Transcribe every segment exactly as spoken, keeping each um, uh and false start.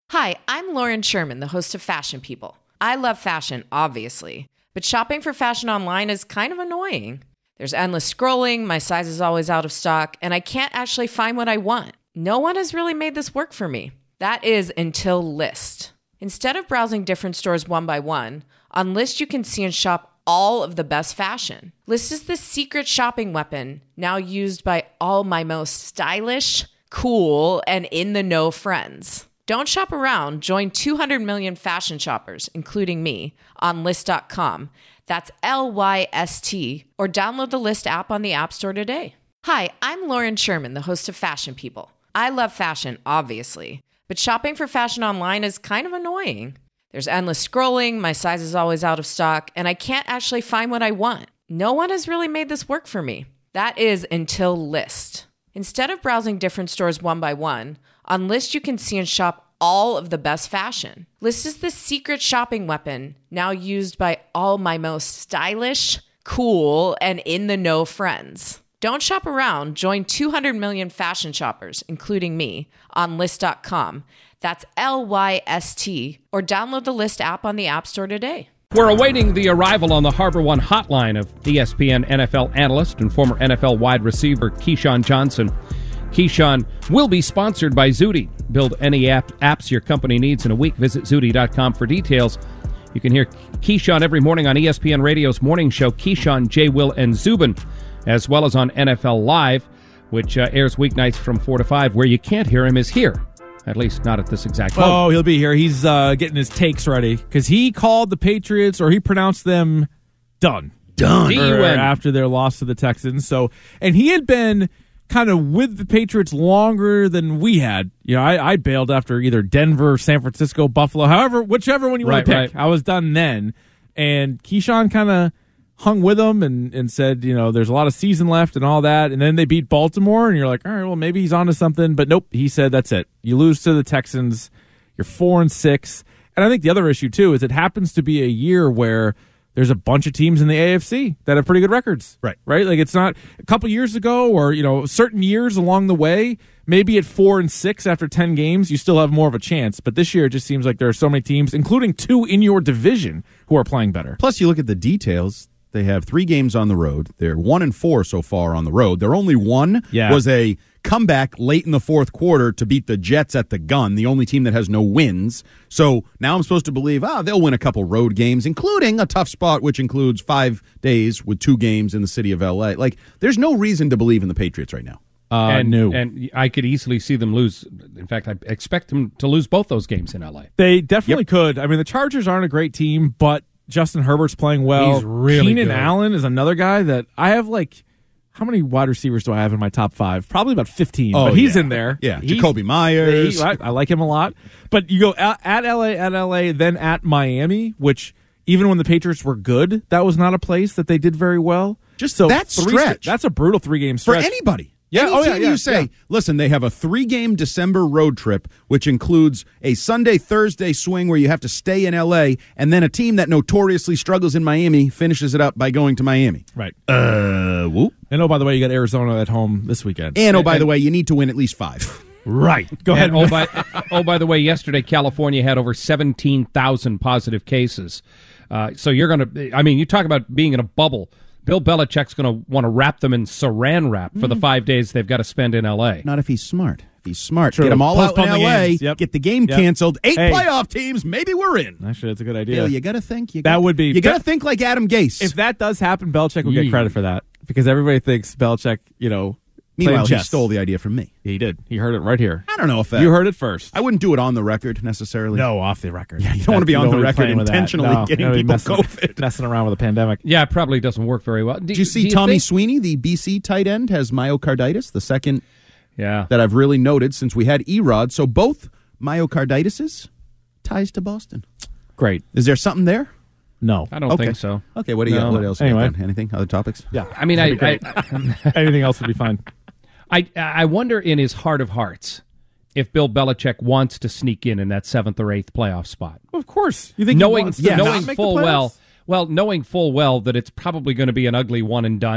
Hi, I'm Lauren Sherman, the host of Fashion People. I love fashion, obviously, but shopping for fashion online is kind of annoying. There's endless scrolling, my size is always out of stock, and I can't actually find what I want. No one has really made this work for me. That is until Lyst. Instead of browsing different stores one by one, on Lyst you can see and shop all of the best fashion. Lyst is the secret shopping weapon, now used by all my most stylish, cool, and in-the-know friends. Don't shop around. Join two hundred million fashion shoppers, including me, on Lyst dot com. That's L Y S T, or download the Lyst app on the App Store today. Hi, I'm Lauren Sherman, the host of Fashion People. I love fashion, obviously, but shopping for fashion online is kind of annoying. There's endless scrolling, my size is always out of stock, and I can't actually find what I want. No one has really made this work for me. That is until Lyst. Instead of browsing different stores one by one, on Lyst you can see and shop all of the best fashion. Lyst is the secret shopping weapon, now used by all my most stylish, cool, and in-the-know friends. Don't shop around. Join two hundred million fashion shoppers, including me, on Lyst dot com. That's L Y S T, or download the Lyst app on the App Store today. We're awaiting the arrival on the Harbor One hotline of E S P N N F L analyst and former N F L wide receiver Keyshawn Johnson. Keyshawn will be sponsored by Zudy. Build any app, apps your company needs in a week. Visit Zudy dot com for details. You can hear Keyshawn every morning on E S P N Radio's morning show, Keyshawn, J. Will, and Zubin, as well as on N F L Live, which uh, airs weeknights from four to five. Where you can't hear him is here. At least not at this exact moment. Oh, he'll be here. He's uh, getting his takes ready because he called the Patriots, or he pronounced them done. Done. D U N. After their loss to the Texans. So, and he had been kind of with the Patriots longer than we had. You know, I, I bailed after either Denver, San Francisco, Buffalo, however, whichever one you want Right, to pick. right. I was done then. And Keyshawn kind of hung with them and, and said, you know, there's a lot of season left and all that. And then they beat Baltimore, and you're like, all right, well, maybe he's onto something. But nope, he said that's it. You lose to the Texans. You're four and six. And I think the other issue, too, is it happens to be a year where there's a bunch of teams in the A F C that have pretty good records. Right. Right? Like, it's not a couple years ago or, you know, certain years along the way, maybe at four and six after ten games, you still have more of a chance. But this year, it just seems like there are so many teams, including two in your division, who are playing better. Plus, you look at the details. They have three games on the road. They're one and four so far on the road. Their only one Yeah. was a comeback late in the fourth quarter to beat the Jets at the gun, the only team that has no wins. So now I'm supposed to believe, ah, they'll win a couple road games, including a tough spot, which includes five days with two games in the city of L A. Like, there's no reason to believe in the Patriots right now. Uh, and, no. and I could easily see them lose. In fact, I expect them to lose both those games in L A. They definitely could. I mean, the Chargers aren't a great team, but Justin Herbert's playing well. He's really Keenan good. Allen is another guy that I have, like, how many wide receivers do I have in my top five? Probably about fifteen, Oh, but he's yeah. in there. Yeah, He's- Jacoby Myers. he- I, I like him a lot. But you go at, at L A, at L A, then at Miami, which even when the Patriots were good, that was not a place that they did very well. Just so that three stretch. That's a brutal three-game For stretch. anybody. Yeah, Any oh, yeah, team yeah, you say, yeah. listen, they have a three-game December road trip, which includes a Sunday-Thursday swing where you have to stay in L A, and then a team that notoriously struggles in Miami finishes it up by going to Miami. Right. Uh, whoop. And oh, by the way, you got Arizona at home this weekend. And, oh, by the way, you need to win at least five. right. Go ahead. And, oh, by, oh, by the way, yesterday California had over seventeen thousand positive cases. Uh, so you're going to, I mean, you talk about being in a bubble. Bill Belichick's going to want to wrap them in saran wrap for the five days they've got to spend in L A. Not if he's smart. If he's smart, True. get them all Postpone out in the L A, games. Yep. get the game Yep. canceled. Eight Hey. playoff teams, maybe we're in. Actually, that's a good idea. Bill, you got to think. You That gotta, would be- You got to that- think like Adam Gase. If that does happen, Belichick will get Yeah. credit for that because everybody thinks Belichick, you know, Meanwhile, playing he chess. stole the idea from me. He did. He heard it right here. I don't know if that. You heard it first. I wouldn't do it on the record necessarily. No, off the record. Yeah, you don't want to be You on don't the wanna be record playing with that. intentionally No, getting you don't people messing, COVID. messing around with a pandemic. Yeah, it probably doesn't work very well. Did you see do Tommy think- Sweeney, the B C tight end, has myocarditis, the second Yeah. that I've really noted since we had Erod. So both myocarditises ties to Boston. Great. Is there something there? No. I don't Okay. think so. Okay, what do you No. got? What else? you Anyway. got then? Anything? Other topics? Yeah. I mean, I, That'd be I, great. Anything else would be fine. I I wonder in his heart of hearts if Bill Belichick wants to sneak in in that seventh or eighth playoff spot, Of course. You think he knowing wants to yeah, not knowing make the full playoffs? well, well, knowing full well that it's probably going to be an ugly one and done.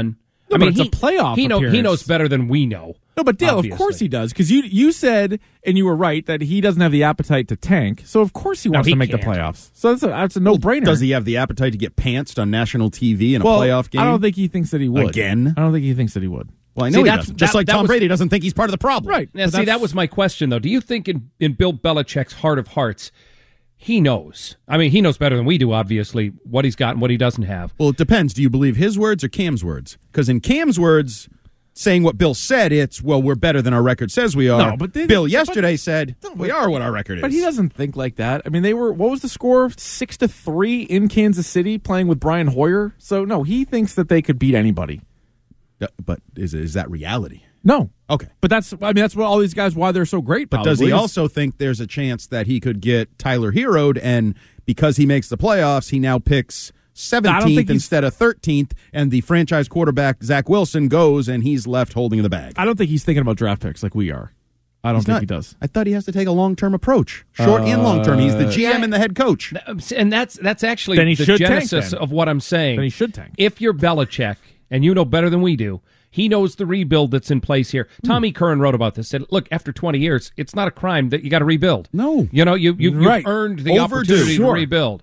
No, I mean, but it's he, a playoff He, know, he appearance. knows better than we know. No, but Dale, obviously. of course he does, because you you said, and you were right, that he doesn't have the appetite to tank. So of course he wants he to make can't. the playoffs. So that's a, that's a no-brainer. Does he have the appetite to get pantsed on national T V in a well, playoff game? I don't think he thinks that he would. Again? I don't think he thinks that he would. Well, I know See, he that's- doesn't. Just that- like that Tom was- Brady doesn't think he's part of the problem. Right. Now, but see, that's- that was my question, though. Do you think in, in Bill Belichick's heart of hearts, he knows? I mean, he knows better than we do, obviously, what he's got and what he doesn't have. Well, it depends. Do you believe his words or Cam's words? Because in Cam's words, saying what Bill said, it's, well, we're better than our record says we are. No, but then- Bill but- yesterday said, we are what our record is. But he doesn't think like that. I mean, they were, what was the score? Six to three in Kansas City playing with Brian Hoyer. So, no, he thinks that they could beat anybody. Uh, But is is that reality? No. Okay. But that's, I mean, that's what all these guys, why they're so great. But does he probably, is- also think there's a chance that he could get Tyler Heroed, and because he makes the playoffs, he now picks seventeenth think he's- instead of thirteenth, and the franchise quarterback, Zach Wilson, goes, and he's left holding the bag? I don't think he's thinking about draft picks like we are. I don't He's think not- he does. I thought he has to take a long-term approach, short and long-term. He's the G M and the head coach. And that's that's actually Then he the should tank, genesis then. of what I'm saying. Then he should tank. If you're Belichick, and you know better than we do, he knows the rebuild that's in place here. Tommy Curran wrote about this. Said, look, after twenty years, it's not a crime that you got to rebuild. No. You know, you, you, you've Right. earned the Overdue. opportunity Sure. to rebuild.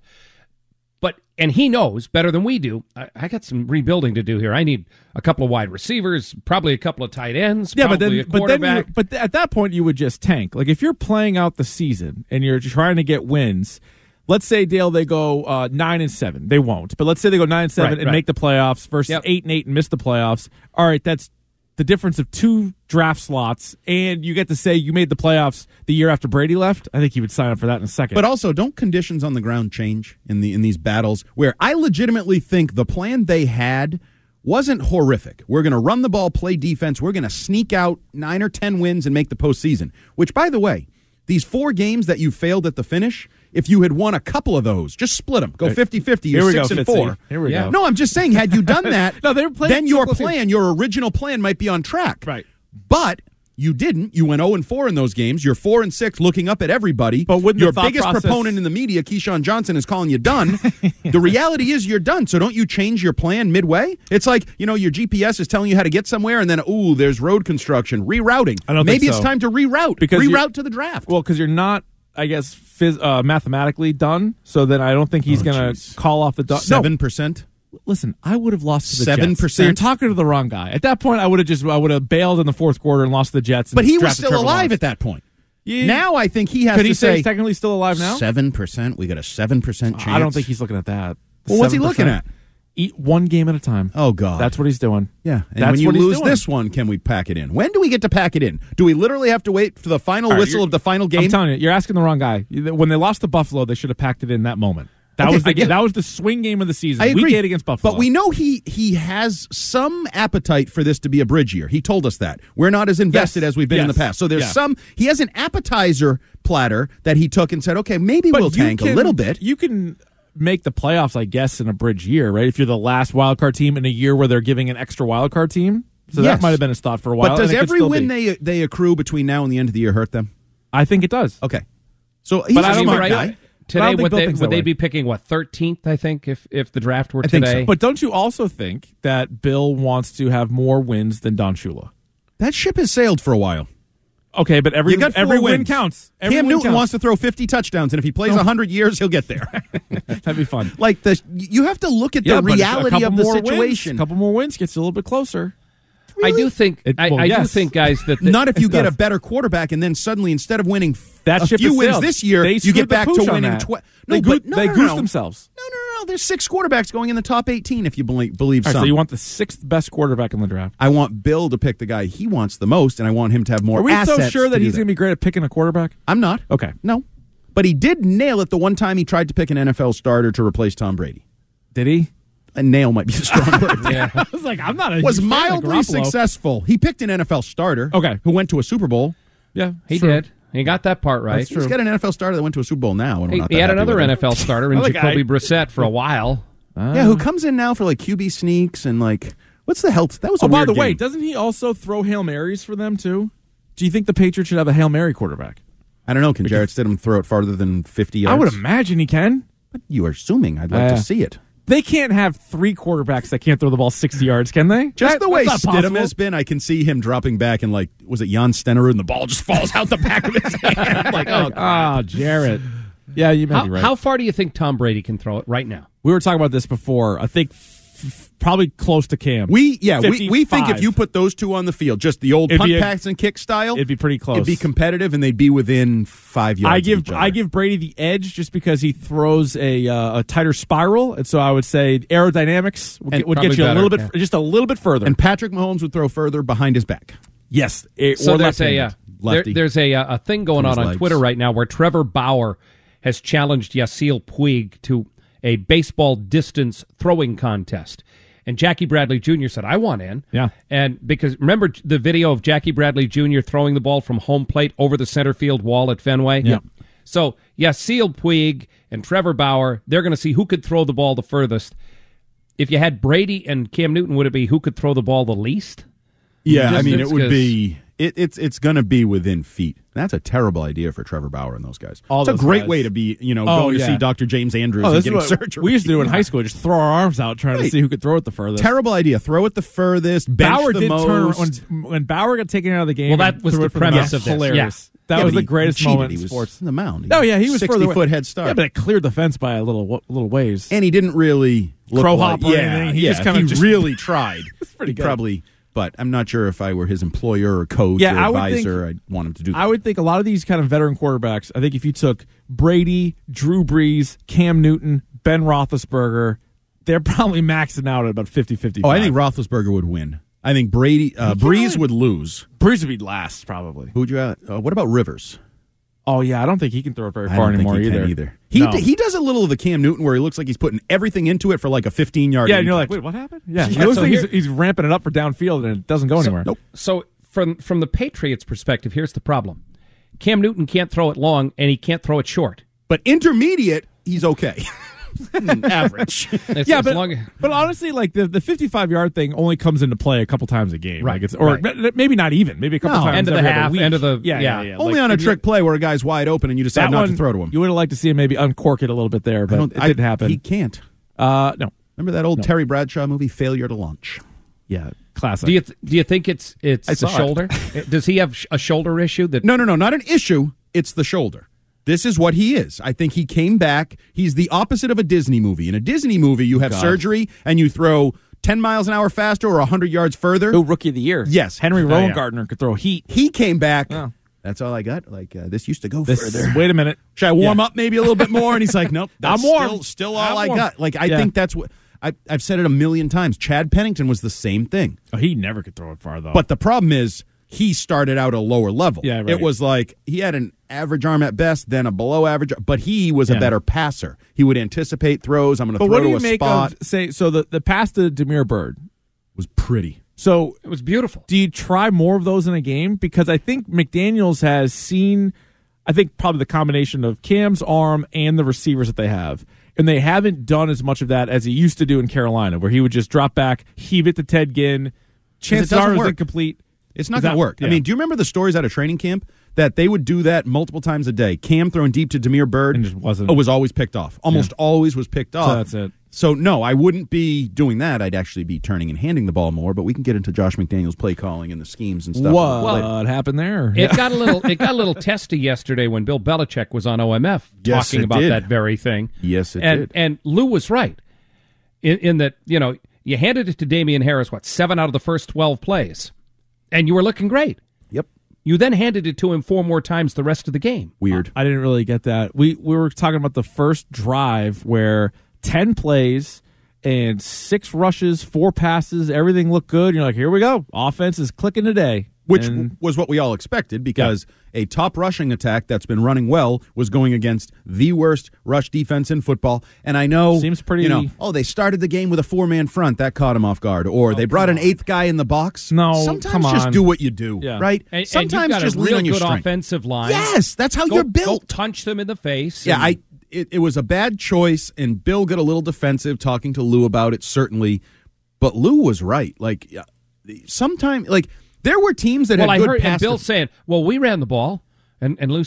But and he knows better than we do. I, I got some rebuilding to do here. I need a couple of wide receivers, probably a couple of tight ends, Yeah, but probably then, a but then, quarterback. you, but th- at that point, you would just tank. Like if you're playing out the season and you're trying to get wins, let's say Dale they go uh, nine and seven. They won't, but let's say they go nine and seven Right, and right. make the playoffs versus Yep. eight and eight and miss the playoffs. All right, that's the difference of two draft slots, and you get to say you made the playoffs the year after Brady left. I think you would sign up for that in a second. But also, don't conditions on the ground change in the in these battles? Where I legitimately think the plan they had wasn't horrific. We're going to run the ball, play defense. We're going to sneak out nine or ten wins and make the postseason. Which, by the way, these four games that you failed at the finish, if you had won a couple of those, just split them. Go fifty-fifty. You're Here we six go, and Fitzy. four. Here we Yeah. go. No, I'm just saying, had you done that, No, they were playing then your so close. plan, your original plan might be on track. Right. But you didn't. You went oh and four in those games. You're four and six looking up at everybody. But wouldn't your the thought biggest process- proponent in the media, Keyshawn Johnson, is calling you done. The reality is you're done. So don't you change your plan midway? It's like, you know, your G P S is telling you how to get somewhere, and then, ooh, there's road construction, rerouting. I don't Maybe think it's so. time to reroute. Because you're- reroute to the draft. Well, because you're not, I guess, phys- uh, mathematically done. So then I don't think he's Oh, going jeez. to call off the dog. Seven percent. Listen, I would have lost to the seven Jets. percent? So you're talking to the wrong guy. At that point, I would have just I would have bailed in the fourth quarter and lost to the Jets. And But he was drafted still Trevor alive Lawrence. at that point. Yeah. Now I think he has Could to he say say he's technically still alive now? seven percent. We got a seven percent chance. I don't think he's looking at that. Well, what's he seven looking percent. at? Eat one game at a time. Oh, God. That's what he's doing. Yeah, and That's when you what he's lose doing. this one, can we pack it in? When do we get to pack it in? Do we literally have to wait for the final All right, whistle you're- of the final I'm game? telling you, you're asking the wrong guy. When they lost to Buffalo, they should have packed it in that moment. That Okay, was the I get- that was the swing game of the season. I agree. Week eight against Buffalo. But we know he he has some appetite for this to be a bridge year. He told us that. We're not as invested Yes. as we've been in the Yes. past. So there's Yeah. some he has an appetizer platter that he took and said, okay, maybe But we'll you tank can- a little bit. You can make the playoffs, I guess, in a bridge year, right? If you're the last wild card team in a year where they're giving an extra wild card team. So Yes. that might have been his thought for a while. But does and it could every still win be. they they accrue between now and the end of the year hurt them? I think it does. Okay. So he's But a I don't smart think- guy. I don't Today, think would Bill they thinks would that they way. be picking what thirteenth? I think if if the draft were I think so. today. But don't you also think that Bill wants to have more wins than Don Shula? That ship has sailed for a while. Okay, but every You got four every win wins. counts. Every Cam win Newton counts. wants to throw fifty touchdowns, and if he plays one hundred years, he'll get there. That'd be fun. Like the, you have to look at Yeah, the but a reality couple of the more situation. Wins, a couple more wins gets you a little bit closer. I do think It- I, well, I do yes. think, guys, that the, Not if you It get a does. better quarterback, and then suddenly instead of winning That a ship few has wins sailed. this year, They you screwed get the back pooch to on winning that. twelve. They, No, goo- but no, they no, goosed no. themselves. No, no, no, no. There's six quarterbacks going in the top eighteen. If you believe, believe All right, some. so you want the sixth best quarterback in the draft? I want Bill to pick the guy he wants the most, and I want him to have more Are we assets. so sure to that do he's going to be great at picking a quarterback? I'm not. Okay. No, but he did nail it the one time he tried to pick an N F L starter to replace Tom Brady. Did he? A nail might be a strong word. yeah. I was like, I'm not a Was huge fan of mildly Garoppolo. successful. He picked an N F L starter. Okay. Who went to a Super Bowl. Yeah, he true. did. He got that part right. That's true. He's got an N F L starter that went to a Super Bowl now. And we're He, not he that had happy another with N it. F L starter in Another guy. Jacoby Brissett for a while. Yeah, who comes in now for like Q B sneaks and like what's the health? That was a Oh, by weird the way, game. doesn't he also throw Hail Marys for them too? Do you think the Patriots should have a Hail Mary quarterback? I don't know. Can Jarrett Stidham throw it farther than fifty yards? I would imagine he can. But you are assuming. I'd like Uh, to see it. They can't have three quarterbacks that can't throw the ball sixty yards, can they? Just That- the way that's not Stidham possible. has been, I can see him dropping back and, like, was it Jan Stenerud, and the ball just falls out the back of his hand. I'm like, oh, Ah, Jarrett. Yeah, you may How, be right. how far do you think Tom Brady can throw it right now? we were talking about this before. I think f- f- probably close to Cam. We yeah we, we think if fifty-five. you put those two on the field, just the old It'd punt, be a- pass, and kick style, it'd be pretty close. It'd be competitive, and they'd be within five yards. I of give each other. I give Brady the edge just because he throws a uh, a tighter spiral, and so I would say aerodynamics would, And get, would probably get you a better, little bit, yeah. just a little bit further. and Patrick Mahomes would throw further behind his back. yes, eh, So or there's a left-handed. uh, there, Lefty. there's a uh, a thing going To on his on legs. Twitter right now where Trevor Bauer has challenged Yasiel Puig to a baseball distance throwing contest. And Jackie Bradley Junior said, I want in. Yeah. And because remember the video of Jackie Bradley Junior throwing the ball from home plate over the center field wall at Fenway? Yeah. So, Yasiel Puig and Trevor Bauer, they're going to see who could throw the ball the furthest. If you had Brady and Cam Newton, would it be who could throw the ball the least? Yeah, I mean, it Distance, would 'cause- be it, it's it's going to be within feet. That's a terrible idea for Trevor Bauer and those guys. All it's a those great guys. way to be, you know, Oh, going to yeah. see Doctor James Andrews Oh, and this is getting what surgery. we used to do in high school. Just throw our arms out trying to Right. see who could throw it the furthest. Terrible idea. Throw it the furthest. Bench Bauer the did most. turn when when Bauer got taken out of the game. Well, that and was threw the it for premise mound. of this. Hilarious. Yeah. That Yeah, was but the he greatest cheated. moment He in was sports. in the mound. Oh yeah, he was sixty further away. foot head start. Yeah, but it cleared the fence by a little little ways. and he didn't really look Crow like, hop or yeah, anything. He yeah, just kinda he just- really tried. pretty He good. Probably, but I'm not sure if I were his employer or coach Yeah, or I would think- advisor, I'd want him to do that. I would think a lot of these kind of veteran quarterbacks, I think if you took Brady, Drew Brees, Cam Newton, Ben Roethlisberger, they're probably maxing out at about fifty fifty. oh, I think Roethlisberger would win. I think Brady, uh, can't Breeze really- would lose. Brees would be last probably. Who'd you? Uh, uh, what about Rivers? Oh yeah, I don't think he can throw it very I far don't anymore think he either. can either. He No. d- he does a little of the Cam Newton where he looks like he's putting everything into it for like a fifteen yard. Yeah, and you're like, wait, what happened? Yeah, Yeah, it looks so like here- he's, he's ramping it up for downfield and it doesn't go anywhere. nope. So from from the Patriots' perspective, here's the problem. Cam Newton can't throw it long, and he can't throw it short. But intermediate, he's okay. Average. It's, Yeah, as but, long- but honestly, like the, the fifty-five yard thing only comes into play a couple times a game, Right, Like it's or right. m- maybe not even, maybe a couple No. times End of the every other half, week. end of the- yeah, yeah. yeah, yeah. Only Like, on a if you- trick play where a guy's wide open and you decide That not one, to throw to him. You would have liked to see him maybe uncork it a little bit there, I but don't- it I- didn't happen. He can't. uh, no, Remember that old Terry Bradshaw movie, Failure to Launch? yeah, classic. do you th- do you think it's it's I the saw it. shoulder? Does he have sh- a shoulder issue that? No, no, no, not an issue. It's the shoulder. This is what he is. I think he came back. He's the opposite of a Disney movie. In a Disney movie, you have God. surgery and you throw ten miles an hour faster or one hundred yards further. Ooh, rookie of the year. Yes. Henry Oh, Rowan yeah. Gardner could throw heat. He came back. Oh. That's all I got. Like, uh, this used to go This, further. wait a minute. Should I warm Yeah. up maybe a little bit more? And he's like, nope, that's I'm warm. Still, still all I'm I warm. got. Like, I Yeah. think that's what I, I've said it a million times. Chad Pennington was the same thing. Oh, he never could throw it far though. But the problem is he started out a lower level. Yeah, right. It was like he had an average arm at best, then a below average, but he was a Yeah. better passer. He would anticipate throws. I'm going to but throw what do to you a make spot. of say so the the pass to Demir Bird? Was pretty. So It was beautiful. do you try more of those in a game? Because I think McDaniels has seen, I think probably the combination of Cam's arm and the receivers that they have. And they haven't done as much of that as he used to do in Carolina, where he would just drop back, heave it to Ted Ginn. Chances doesn't are it was work. incomplete. It's not Is going that- to work. yeah. I mean, do you remember the stories out of training camp that they would do that multiple times a day? Cam throwing deep to Demir Bird And just wasn't- oh, was always picked off. Almost always was picked off. that's it. So, no, I wouldn't be doing that. I'd actually be turning and handing the ball more, but we can get into Josh McDaniels' play calling and the schemes and stuff. What Well, happened there? It got a little it got a little testy yesterday when Bill Belichick was on O M F Yes, talking it about did. that very thing. Yes, it and, did. And Lou was right in, in that, you know, you handed it to Damian Harris, what, seven out of the first twelve plays, and you were looking great. Yep. You then handed it to him four more times the rest of the game. Weird. I didn't really get that. We we were talking about the first drive where ten plays and six rushes, four passes, everything looked good. You're like, here we go. Offense is clicking today. Which And- was what we all expected because a top rushing attack that's been running well was going against the worst rush defense in football. And I know, Seems pretty- you know, oh, they started the game with a four-man front. That caught him off guard. Or they brought an eighth guy in the box. No, Sometimes come just on. do what you do, Yeah. right? And, Sometimes and you've got just a lean real on your good strength. offensive line. Yes, that's how Go- you're built. Go punch them in the face. Yeah, and- I it, it was a bad choice, and Bill got a little defensive talking to Lou about it, certainly. But Lou was right. Like, sometimes, like, there were teams that Well, had I good heard and pass Bill def- saying, "Well, we ran the ball," and and Lou said,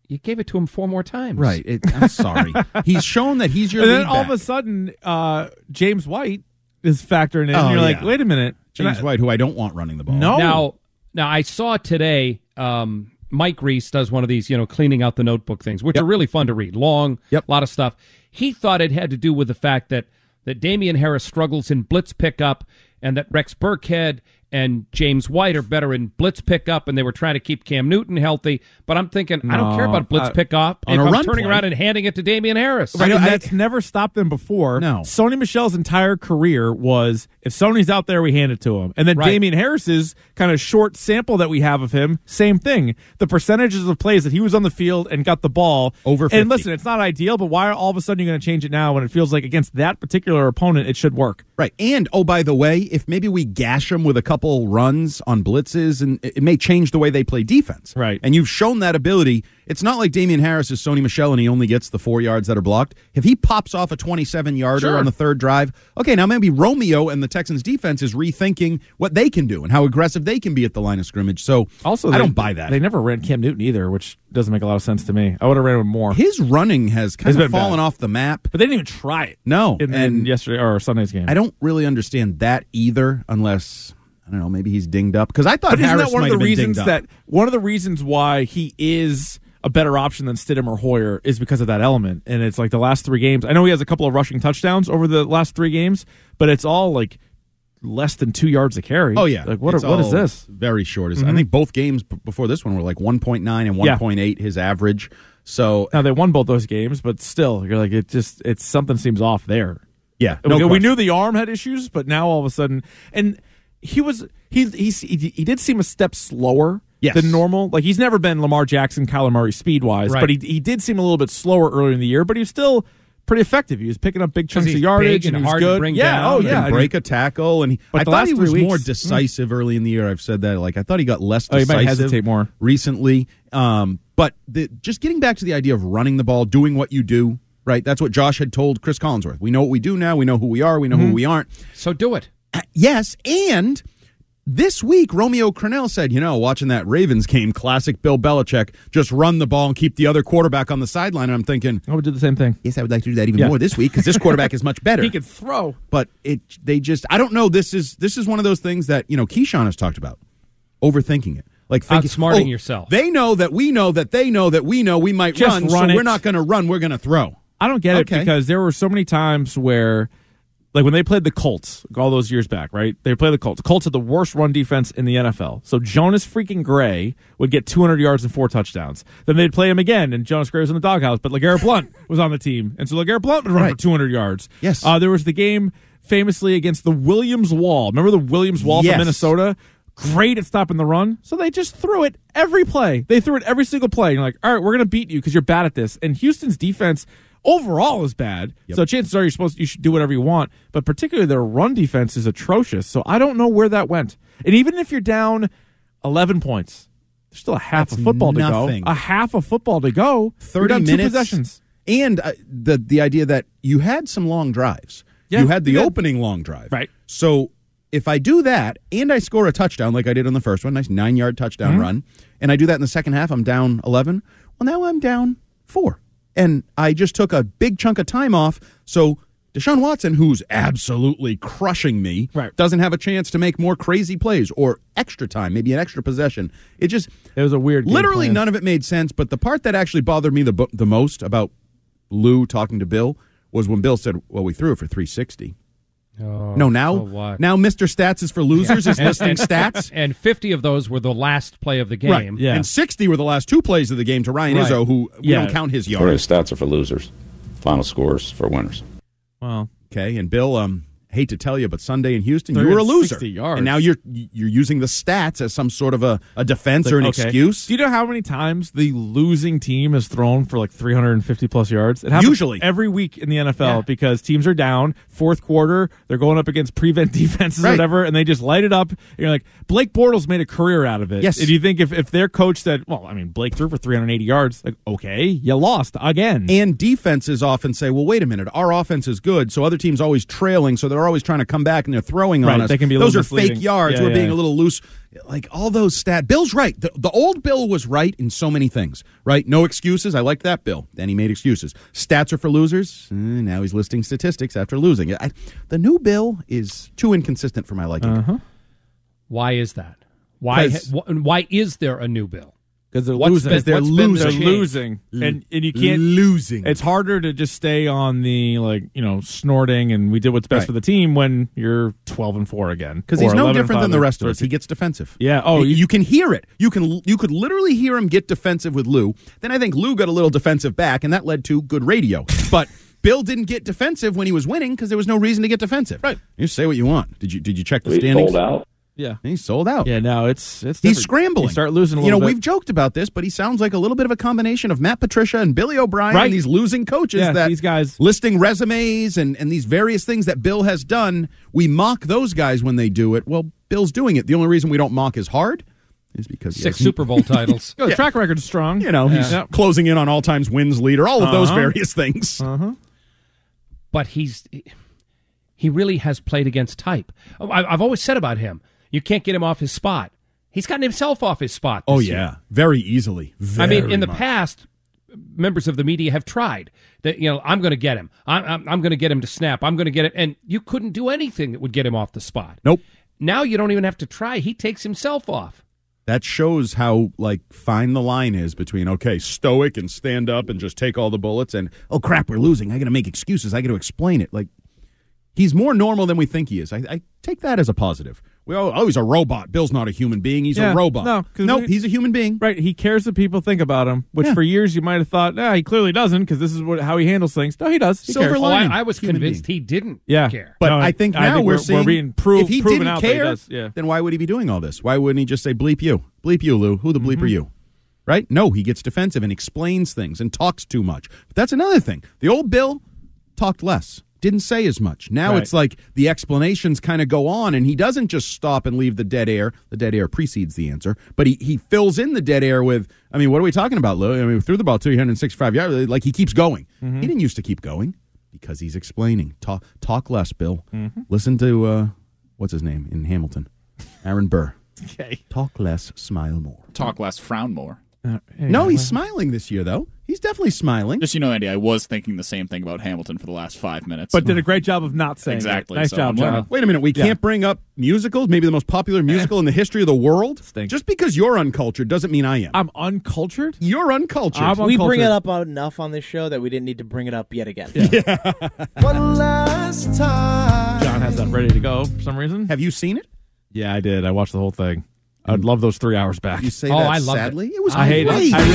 You gave it to him four more times. Right. It, I'm sorry. He's shown that he's your And lead then all back. of a sudden, uh, James White is factoring in. Oh, and you're yeah. like, wait a minute. James And I- White, who I don't want running the ball. No. Now, now I saw today um, Mike Reese does one of these, you know, cleaning out the notebook things, which Yep. are really fun to read. Long, Yep. a lot of stuff. He thought it had to do with the fact that, that Damian Harris struggles in blitz pickup and that Rex Burkhead and James White are better in blitz pickup, and they were trying to keep Cam Newton healthy. But I'm thinking, I don't No, care about blitz uh, pickup on if a I'm run turning play. around and handing it to Damian Harris. Right, I- and I- that's never stopped them before. No. Sony Michel's entire career was, if Sony's out there, we hand it to him. And then Right. Damian Harris's kind of short sample that we have of him, same thing. The percentages of plays that he was on the field and got the ball. Over And fifty. listen, it's not ideal, but why are all of a sudden you're going to change it now when it feels like against that particular opponent it should work? Right. And, oh, by the way, if maybe we gash them with a couple runs on blitzes, and it, it may change the way they play defense. Right. And you've shown that ability. It's not like Damian Harris is Sony Michel and he only gets the four yards that are blocked. If he pops off a twenty-seven-yarder Sure. on the third drive, okay, now maybe Romeo and the Texans defense is rethinking what they can do and how aggressive they can be at the line of scrimmage. So Also, I they- don't buy that. They never ran Cam Newton either, which doesn't make a lot of sense to me. I would have ran him more. His running has kind It's of been fallen bad. off the map. But they didn't even try it. No. In, in and yesterday or Sunday's game. I don't really understand that either, unless, I don't know, maybe he's dinged up. Because I thought But isn't Harris that one might of the have been reasons dinged up. that one of the reasons why he is a better option than Stidham or Hoyer is because of that element? And it's like the last three games. I know he has a couple of rushing touchdowns over the last three games, but it's all like less than two yards a carry. Oh yeah, like what? It's What is all this? Very short. Mm-hmm. I think both games b- before this one were like one point nine and Yeah. one point eight his average. So Now they won both those games, but still, you're like it just it's something seems off there. yeah, we, no we question. knew the arm had issues, but now all of a sudden, and he was he he he, he did seem a step slower. Yes. Than normal. Like he's never been Lamar Jackson, Kyler Murray speed wise, Right. but he he did seem a little bit slower earlier in the year, but he was still pretty effective. He was picking up big chunks he's of yardage big and he was hard to good. bring yeah, down oh and yeah, and break a tackle, and he, But I the thought last he was three more weeks- decisive early in the year. I've said that. Like I thought he got less Oh, he decisive. might hesitate more. recently. Um, but the, just getting back to the idea of running the ball, doing what you do. Right, that's what Josh had told Chris Collinsworth. We know what we do now. We know who we are. We know Mm-hmm. who we aren't. So do it. Yes, and this week, Romeo Crennel said, you know, watching that Ravens game, classic Bill Belichick, just run the ball and keep the other quarterback on the sideline. And I'm thinking, I would do the same thing. yes, I would like to do that even Yeah. more this week because this quarterback is much better. He could throw. But it, they just, I don't know. This is this is one of those things that, you know, Keyshawn has talked about, overthinking it. Like thinking, Outsmarting oh, yourself. They know that we know that they know that we know we might Just run, run so it. we're not going to run. We're going to throw. I don't get Okay. it because there were so many times where, like when they played the Colts all those years back, right? They played the Colts. The Colts had the worst run defense in the N F L. So Jonas freaking Gray would get two hundred yards and four touchdowns. Then they'd play him again, and Jonas Gray was in the doghouse, but LeGarrette Blount was on the team. And so LeGarrette Blount would run Right. for two hundred yards. Yes. Uh, there was the game famously against the Williams Wall. Remember the Williams Wall Yes. from Minnesota? Great at stopping the run. So they just threw it every play. They threw it every single play. You're like, all right, we're going to beat you because you're bad at this. And Houston's defense overall is bad. Yep. So chances are you're supposed to, you should do whatever you want. But particularly their run defense is atrocious. So I don't know where that went. And even if you're down eleven points, there's still a half That's of football nothing. to go. A half of football to go. thirty You're down minutes. two possessions. And uh, the the idea that you had some long drives. Yeah, you had the you did. opening long drive. Right. So if I do that and I score a touchdown like I did on the first one, nice nine-yard touchdown Mm-hmm. run, and I do that in the second half, I'm down eleven. Well, now I'm down four. And I just took a big chunk of time off. So Deshaun Watson, who's absolutely crushing me, Right. doesn't have a chance to make more crazy plays or extra time, maybe an extra possession. It just It was a weird game literally plan. none of it made sense. But the part that actually bothered me the bo- the most about Lou talking to Bill was when Bill said, "Well, we threw it for three sixty." Oh, No, now so what? now Mister Stats is for losers is listing stats. And fifty of those were the last play of the game. Right. Yeah. And sixty were the last two plays of the game to Ryan Right. Izzo, who we Yeah. don't count his Where yards. his stats are for losers, final scores for winners. Well, Okay, and Bill, um, hate to tell you, but Sunday in Houston, you three were a hundred loser, sixty yards. and now you're you're using the stats as some sort of a, a defense or an okay. excuse. Do you know how many times the losing team has thrown for like three hundred fifty plus yards? It happens Usually. every week in the N F L Yeah. because teams are down, fourth quarter, they're going up against prevent defenses or Right. whatever, and they just light it up. And you're like, Blake Bortles made a career out of it. Yes. If you think if, if their coach said, well, I mean, Blake threw for three hundred eighty yards, like, okay, you lost again. And defenses often say, well, wait a minute, our offense is good, so other teams always trailing, so they're are always trying to come back and they're throwing Right, on us. they can be a those are little fake misleading. yards. Yeah, We're yeah, being yeah. a little loose. Like all those stats. Bill's right. The, the old Bill was right in so many things, right? No excuses. I like that Bill. Then he made excuses. Stats are for losers. Eh, now he's listing statistics after losing. I, the new Bill is too inconsistent for my liking. Uh-huh. Why is that? Why? 'Cause- Ha- wh- why is there a new bill? Because they're What's losing. been- they're what's been losing. They're changed? losing, and and you can't losing. It's harder to just stay on the like you know snorting and we did what's best Right. for the team when you're twelve and four again. Because Or he's no eleven and different than five the and rest of us. He thirteen. gets defensive. Yeah. Oh, you, you- you can hear it. You can you could literally hear him get defensive with Lou. Then I think Lou got a little defensive back, and that led to good radio. But Bill didn't get defensive when he was winning because there was no reason to get defensive. Right. You say what you want. Did you did you check the We standings? sold out. Yeah. He's sold out. Yeah. Now it's it's He's different. scrambling. You start losing a You little know, bit. we've joked about this, but he sounds like a little bit of a combination of Matt Patricia and Billy O'Brien Right. and these losing coaches Yeah, that these guys- listing resumes and, and these various things that Bill has done. We mock those guys when they do it. Well, Bill's doing it. The only reason we don't mock his hard is because he Six has- Super Bowl titles. Oh, the track record's strong. You know, he's Yeah. closing in on all times wins leader, all of those Uh-huh. various things. Uh-huh. But he's he really has played against type. Oh, I- I've always said about him, you can't get him off his spot. He's gotten himself off his spot. This Oh, year. yeah. Very easily. I mean, Very in the much. past, members of the media have tried that. You know, I'm going to get him. I'm, I'm, I'm going to get him to snap. I'm going to get it, and you couldn't do anything that would get him off the spot. Nope. Now you don't even have to try. He takes himself off. That shows how, like, fine the line is between, okay, stoic and stand up and just take all the bullets and, oh, crap, we're losing. I got to make excuses. I got to explain it. Like, he's more normal than we think he is. I, I take that as a positive. We all, oh, he's a robot. Bill's not a human being. He's Yeah, a robot. no, 'cause nope, we- he's a human being. Right, he cares what people think about him, which Yeah. for years you might have thought, nah, he clearly doesn't because this is what, how he handles things. No, he does. He Silver cares. Oh, lining. I, I was Human convinced being. he didn't Yeah. care. But No, I think I now think we're, we're- seeing we're being prov- if he proven didn't out that he care, does, yeah. then why would he be doing all this? Why wouldn't he just say bleep you, bleep you, Lou? Who the bleep Mm-hmm. are you? Right? No, he gets defensive and explains things and talks too much. But that's another thing. The old Bill talked less, didn't say as much. Now Right. it's like the explanations kind of go on, and he doesn't just stop and leave the dead air. The dead air precedes the answer, but he he fills in the dead air with. I mean, what are we talking about, Lou? I mean, we threw the ball three hundred sixty-five yards. Like he keeps going. Mm-hmm. He didn't used to keep going because he's explaining. Talk talk less, Bill. Mm-hmm. Listen to uh, what's his name in Hamilton, Aaron Burr. Okay. Talk less, smile more. Talk less, frown more. Uh, hey, No, well, he's smiling this year, though. He's definitely smiling. Just so you know, Andy, I was thinking the same thing about Hamilton for the last five minutes. but did a great job of not saying Exactly, it. Nice so job, I'm John. learning. Wait a minute. We Yeah. can't bring up musicals, maybe the most popular musical in the history of the world. Stinks. Just because you're uncultured doesn't mean I am. I'm uncultured? You're uncultured. I'm We bring it uncultured. up enough on this show that we didn't need to bring it up yet again. One last time. John has that ready to go for some reason. Have you seen it? Yeah, I did. I watched the whole thing. I'd love those three hours back. You say Oh, that I loved it. sadly? It, was I hate great. it. I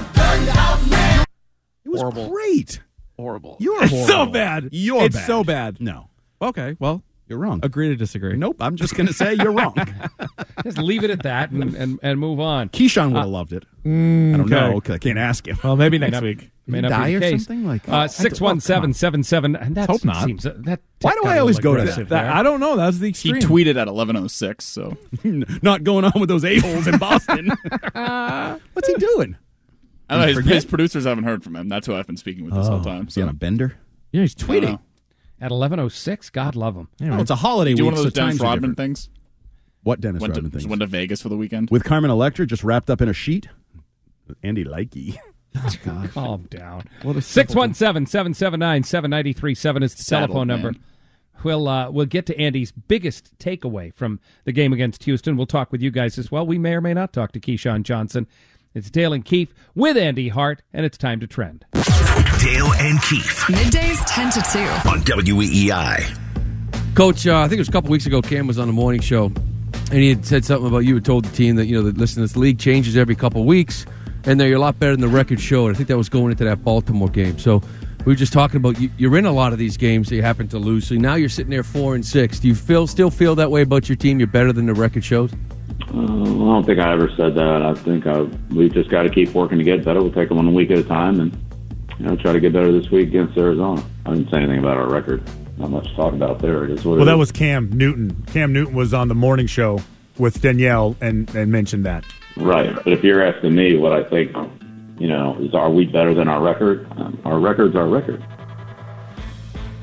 really It was Horrible. great. horrible. You're it's so horrible. bad. You're it's bad. so bad. No, Okay, well, you're wrong. agree to disagree. Nope. I'm just going to say you're wrong. Just leave it at that and, and, and move on. Keyshawn would have loved it. I don't okay. know. Okay, I can't ask him. Well, maybe next week. May Did he not be die the or case. something? Like, uh, six one seven seven seven. And that Hope not. seems uh, that. Why do got I a always little go to aggressive That- there. I don't know. That's the he extreme. tweeted at eleven oh six, so Not going on with those a-holes in Boston. What's he doing? I don't know, his, forget? his producers haven't heard from him. That's who I've been speaking with this whole time. Is he So on a bender? Yeah, he's I don't tweeting. know. At eleven oh six, God love him. Yeah, Oh, man. it's a holiday Do week, one of those so Dennis times are Rodman different. things. What Dennis Went to, Rodman things? just went to Vegas for the weekend. With Carmen Electra just wrapped up in a sheet? Andy Likey. Calm down. What a six one seven, seven seven nine, seven nine three seven is the Sad telephone old number. man. We'll uh, we'll get to Andy's biggest takeaway from the game against Houston. We'll talk with you guys as well. We may or may not talk to Keyshawn Johnson. It's Dale and Keefe with Andy Hart, and it's time to trend. Dale and Keefe Middays ten to two. on W E E I. Coach, uh, I think it was a couple weeks ago, Cam was on the morning show, and he had said something about you had told the team that, you know, that, listen, this league changes every couple weeks, and they're a lot better than the record showed. I think that was going into that Baltimore game. So we were just talking about you, you're in a lot of these games that you happen to lose. So now you're sitting there four and six. Do you feel still feel that way about your team? You're better than the record shows? Uh, I don't think I ever said that. I think uh, we've just got to keep working to get better. We'll take them one week at a time and, you know, try to get better this week against Arizona. I didn't say anything about our record. Not much to talk about there. It is what it Well, that is. was Cam Newton. Cam Newton was on the morning show with Danielle and, and mentioned that. Right. But if you're asking me what I think, you know, is are we better than our record? Um, our record's our record.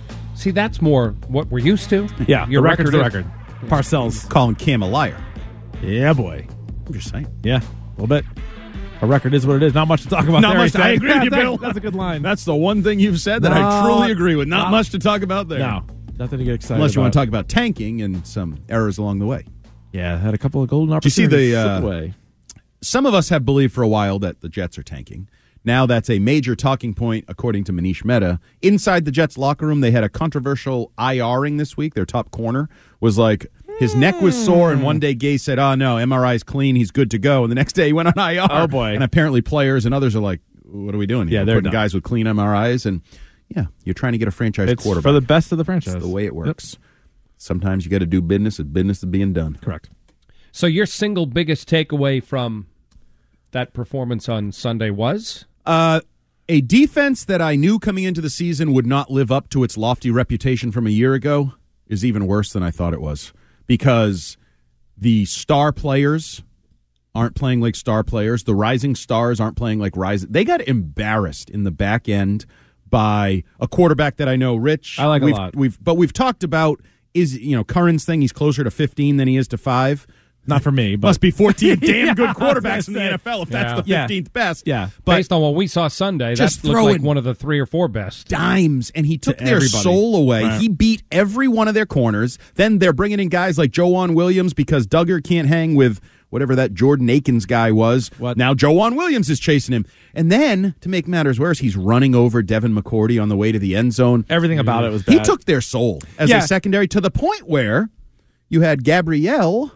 See, that's more what we're used to. Yeah, Your the record's the record record. Parcells. Calling Cam a liar. Yeah, boy. I'm just saying. Yeah, a little bit. A record is what it is. Not much to talk about Not there. much. he said. I agree with you, That- Bill. That's a good line. That's the one thing you've said that No, I truly agree with. Not not- much to talk about there. No, nothing to get excited Unless you about. want to talk about tanking and some errors along the way. Yeah, had a couple of golden Did you see opportunities. the, slip uh, away. Some of us have believed for a while that the Jets are tanking. Now that's a major talking point, according to Manish Mehta. Inside the Jets locker room, they had a controversial IRing this week. Their top corner was like, his neck was sore, and one day Gay said, oh, no, M R I's clean, he's good to go. And the next day he went on I R. Oh, boy. And apparently players and others are like, what are we doing here? Yeah, they're Putting done. guys with clean M R Is. And, yeah, you're trying to get a franchise It's quarterback. for the best of the franchise. That's the way it works. Yep. Sometimes you got to do business as business is being done. Correct. So your single biggest takeaway from that performance on Sunday was? Uh, a defense that I knew coming into the season would not live up to its lofty reputation from a year ago is even worse than I thought it was, because the star players aren't playing like star players. The rising stars aren't playing like rising. They got embarrassed in the back end by a quarterback that I know, Rich. I like a we've, lot. We've but we've talked about is you know Curran's thing. He's closer to fifteen than he is to five. Not for me, but Must be fourteen damn Yeah, good I was quarterbacks in gonna the say. N F L if Yeah. that's the Yeah. fifteenth best. Yeah. But Based on what we saw Sunday, just that looked like throwing one of the three or four best. dimes, and he took To their everybody. soul away. Right. He beat every one of their corners. Then they're bringing in guys like Joanne Williams because Duggar can't hang with whatever that Jordan Akins guy was. What? Now Joanne Williams is chasing him. And then, to make matters worse, he's running over Devin McCourty on the way to the end zone. everything about it was bad. He took their soul as Yeah. a secondary to the point where you had Gabrielle,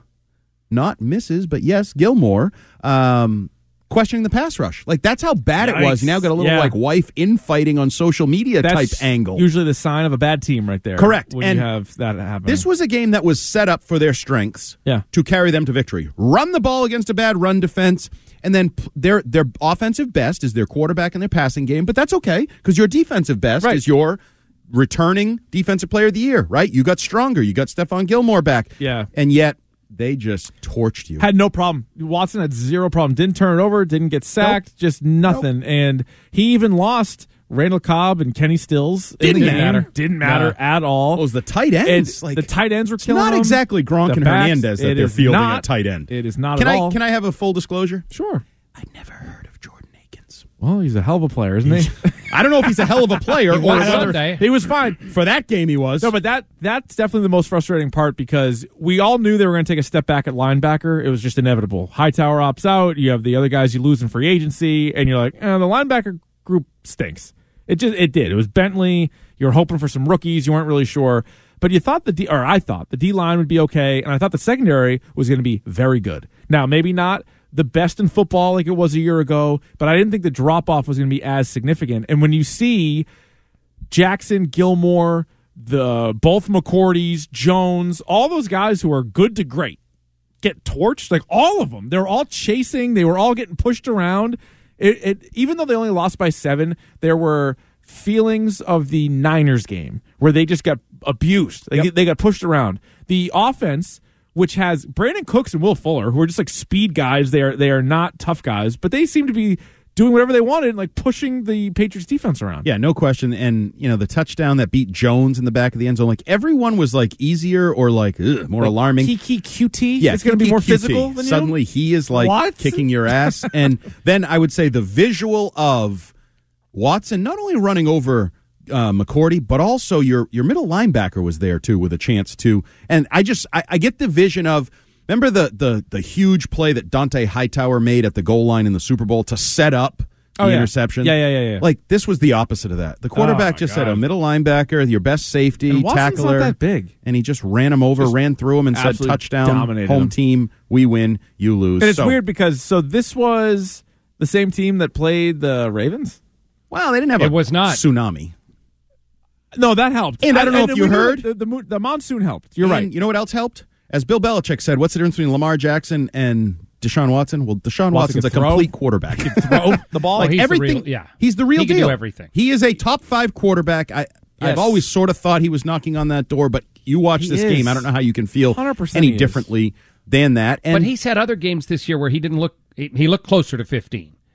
not Missus, but yes, Gilmore, um, questioning the pass rush. Like, that's how bad it was. Yikes. You now got a little, Yeah. like, wife infighting on social media That's type angle. usually the sign of a bad team right there. Correct. When And you have that happen. This was a game that was set up for their strengths Yeah. to carry them to victory. Run the ball against a bad run defense, and then p- their their offensive best is their quarterback and their passing game, but that's okay because your defensive best Right. is your returning defensive player of the year, right? You got stronger. You got Stephon Gilmore back. Yeah. And yet they just torched you. Had no problem. Watson had zero problem. Didn't turn it over. Didn't get sacked. Just nothing. And he even lost Randall Cobb and Kenny Stills. in Didn't the game. matter. Didn't matter at all. What was the tight And ends? Like, the tight ends were it's killing not them. exactly Gronk The and backs, Hernandez that it they're is fielding not- at tight end. It is not Can at I all. can I have a full disclosure? Sure. I'd never heard of Jordan Akins. Well, he's a hell of a player, isn't he? I don't know if he's a hell of a player or was whether Sunday. He was fine. for that game he was. No, but that that's definitely the most frustrating part because we all knew they were going to take a step back at linebacker. It was just inevitable. Hightower opts out. You have the other guys you lose in free agency, and you're like, eh, the linebacker group stinks. It just it did. It was Bentley. You were hoping for some rookies. You weren't really sure, but you thought the D, or I thought the D line would be okay, and I thought the secondary was going to be very good. Now, maybe not the best in football like it was a year ago, but I didn't think the drop off was going to be as significant. And when you see Jackson, Gilmore, the both McCourties, Jones, all those guys who are good to great get torched, like all of them. They were all chasing. They were all getting pushed around. It, it even though they only lost by seven, there were feelings of the Niners game where they just got abused. They, Yep. they got pushed around. The offense, which has Brandon Cooks and Will Fuller, who are just like speed guys. They are they are not tough guys, but they seem to be doing whatever they wanted, like pushing the Patriots defense around. Yeah, no question. And, you know, the touchdown that beat Jones in the back of the end zone, like everyone was like easier or like ugh, more Like alarming. Kiki Q T Yeah, is going to be Kiki more Q T. physical than you? Suddenly he is like What? kicking your ass. And then I would say the visual of Watson not only running over uh, McCourty, but also your your middle linebacker was there too with a chance to. And I just I, I get the vision of remember the the the huge play that Dante Hightower made at the goal line in the Super Bowl to set up the Oh, yeah. interception. Yeah, yeah, yeah, yeah. Like this was the opposite of that. The quarterback Oh, my just said God. a middle linebacker, your best safety, And Watson's tackler, not that big. and he just ran him over, Just ran through him, and said absolutely touchdown, dominated home him. team, we win, you lose. And it's So- weird because so this was the same team that played the Ravens. Well, they didn't have It a was not. tsunami. No, that helped. And I don't know if you we knew heard- the, the, mo- the monsoon helped. You're And right. You know what else helped? As Bill Belichick said, what's the difference between Lamar Jackson and Deshaun Watson? Well, Deshaun Watson Watson's can a throw. complete quarterback. Throw the ball. Like he's the everything, real- yeah. he's the real He can deal. do everything. He is a top five quarterback. I, I've Yes. always sort of thought he was knocking on that door, but you watch He this is. game, I don't know how you can feel one hundred percent any he is. differently than that. And But he's had other games this year where he didn't look. He, he looked closer to fifteen.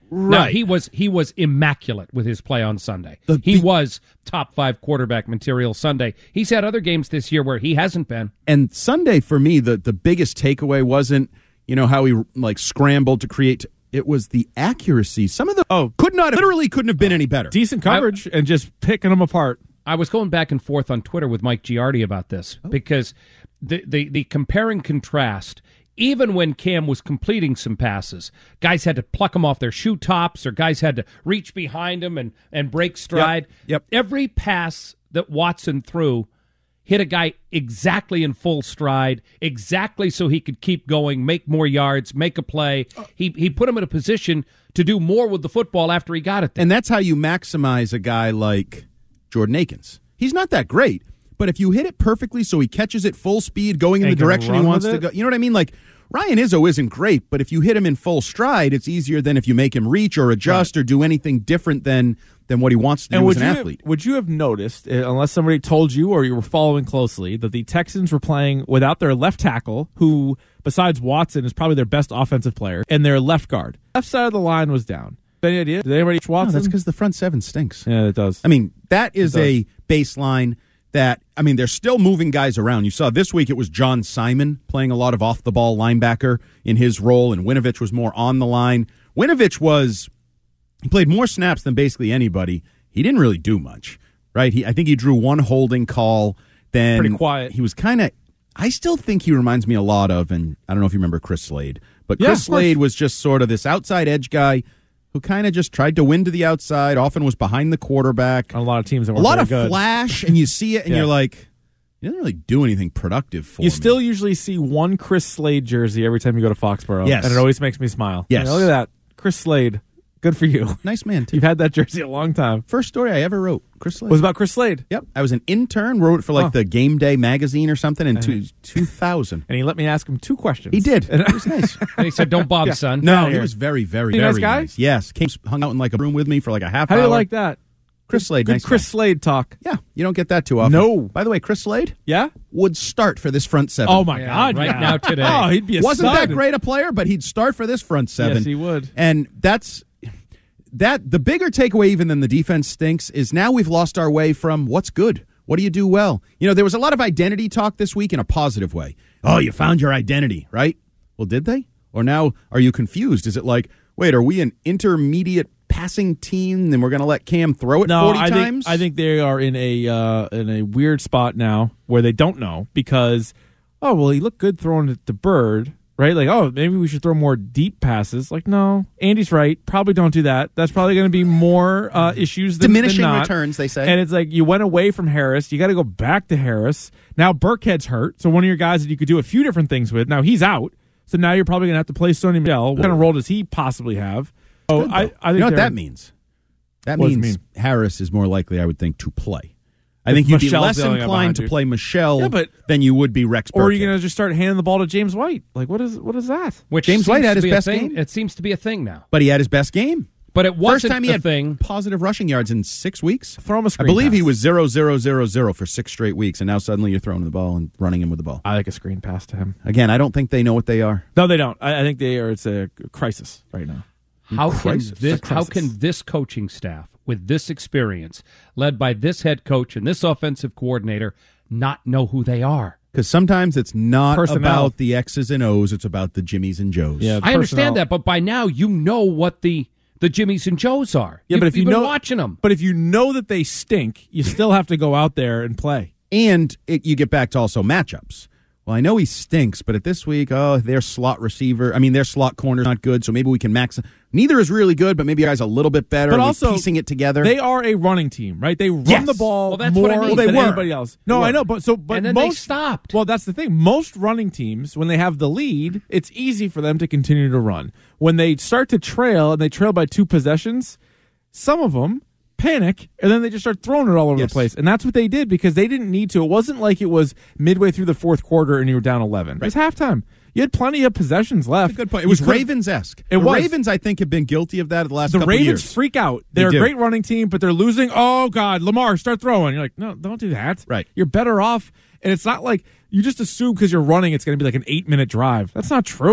Now, Right. he was he was immaculate with his play on Sunday. The- he the- was top five quarterback material Sunday. He's had other games this year where he hasn't been. And Sunday for me, the the biggest takeaway wasn't, you know, how he like scrambled to create. It was the accuracy. Some of the Oh. could not literally couldn't have been any better. Decent coverage and just picking them apart. I was going back and forth on Twitter with Mike Giardi about this Oh. because the, the the compare and contrast. Even when Cam was completing some passes, guys had to pluck them off their shoe tops, or guys had to reach behind them and, and break stride. Yep, yep. Every pass that Watson threw hit a guy exactly in full stride, exactly so he could keep going, make more yards, make a play. He he put him in a position to do more with the football after he got it there. And that's how you maximize a guy like Jordan Akins. He's not that great, but if you hit it perfectly so he catches it full speed going in And the can direction he run wants with to it? go. You know what I mean? Like, Ryan Izzo isn't great, but if you hit him in full stride, it's easier than if you make him reach or adjust or do anything different than than what he wants to do And as would an you, athlete. have, would you have noticed, uh, unless somebody told you or you were following closely, that the Texans were playing without their left tackle, who, besides Watson, is probably their best offensive player, and their left guard? Left side of the line was down. Any idea? Did anybody watch No, Watson? that's because the front seven stinks. Yeah, it does. I mean, that is It does. a baseline that, I mean, they're still moving guys around. You saw this week it was John Simon playing a lot of off-the-ball linebacker in his role, and Winovich was more on the line. Winovich was, he played more snaps than basically anybody. He didn't really do much, right? He, I think he drew one holding call. Then Pretty quiet. He was kind of, I still think he reminds me a lot of, and I don't know if you remember Chris Slade, but Yeah, Chris of course. Slade was just sort of this outside edge guy who kind of just tried to win to the outside, often was behind the quarterback. On a lot of teams that A weren't lot very of good. flash, and you see it, and Yeah. you're like, he doesn't really do anything productive for You me. still usually see one Chris Slade jersey every time you go to Foxborough. Yes. And it always makes me smile. Yes. You know, look at that. Chris Slade. Good for you. Nice man, too. You've had that jersey a long time. First story I ever wrote, Chris Slade. Was about Chris Slade. Yep. I was an intern, wrote it for like Oh. the Game Day magazine or something in two, 2000. And he let me ask him two questions. He did. It was nice. And he said, "Don't bob, son." No, outta he here. was very, very, He a very nice guy? nice. Yes. Came, hung out in like a room with me for like a half How hour. do you like that? Chris Slade, Good nice Chris guy. Slade talk. Yeah, you don't get that too often. No. By the way, Chris Slade Yeah? would start for this front seven. Oh, my Yeah, God. right yeah. now today. Oh, he'd be a Wasn't stud. that great a player, but he'd start for this front seven. Yes, he would. And that's that. The bigger takeaway, even than the defense stinks, is now we've lost our way from what's good. What do you do well? You know, there was a lot of identity talk this week in a positive way. Oh, you found your identity, right? Well, did they? Or now are you confused? Is it like, wait, are we an intermediate passing team and we're going to let Cam throw it No, forty I times? think I think they are in a uh, in a weird spot now where they don't know because oh well he looked good throwing it to Bird, right? Like, oh, maybe we should throw more deep passes. Like, no, Andy's right. Probably don't do that. That's probably going to be more uh, issues than Diminishing than not. returns, they say. And it's like you went away from Harris. You got to go back to Harris. Now Burkhead's hurt, so one of your guys that you could do a few different things with. Now he's out, so now you're probably going to have to play Sony Michel. What kind of role does he possibly have? Oh, Good, I, though. I think you know what they're- that means? That What does it means mean? Harris is more likely, I would think, to play. I If think you'd be Michelle's less the only guy inclined behind to you. play Michelle Yeah, but- than you would be Rex Burkhead. Or are you going to just start handing the ball to James White? Like, what is what is that? Which James seems White had to his be a best thing. game. It seems to be a thing now. But he had his best game. But it First wasn't time he a had thing. positive rushing yards in six weeks. Throw him a I screen believe he pass. was zero, zero, zero, zero for six straight weeks, and now suddenly you're throwing the ball and running him with the ball. I like a screen pass to him. Again, I don't think they know what they are. No, they don't. I, I think they are. It's a crisis right now. How can Crisis. this? It's a How crisis. can this coaching staff, with this experience, led by this head coach and this offensive coordinator, not know who they are? Because sometimes it's not Personnel. about the X's and O's, it's about the Jimmies and Joes. Yeah, I personnel. understand that, but by now you know what the the Jimmies and Joes are. Yeah, You've- but if you you've been know watching them, but if you know that they stink, you still have to go out there and play. And it, you get back to also matchups. Well, I know he stinks, but at this week, oh, their slot receiver, I mean, their slot corner's not good, so maybe we can max. Neither is really good, but maybe you guys a little bit better. But and we're also, piecing it together. They are a running team, right? They run Yes. the ball Well, that's more what I mean. than Well, they were. anybody else. No, They I were. know, but so but and then they most stopped. Well, that's the thing. Most running teams, when they have the lead, it's easy for them to continue to run. When they start to trail and they trail by two possessions, some of them panic and then they just start throwing it all over Yes. the place. And that's what they did because they didn't need to. It wasn't like it was midway through the fourth quarter and you were down eleven. It was halftime. You had plenty of possessions left. Good point. It You was couldn't- Ravens-esque. It the was. Ravens, I think, have been guilty of that the last The couple Ravens of years. freak out. They They're do. a great running team, but they're losing. Oh, God, Lamar, start throwing. You're like, no, don't do that. Right. You're better off. And it's not like you just assume because you're running it's going to be like an eight-minute drive. That's not true.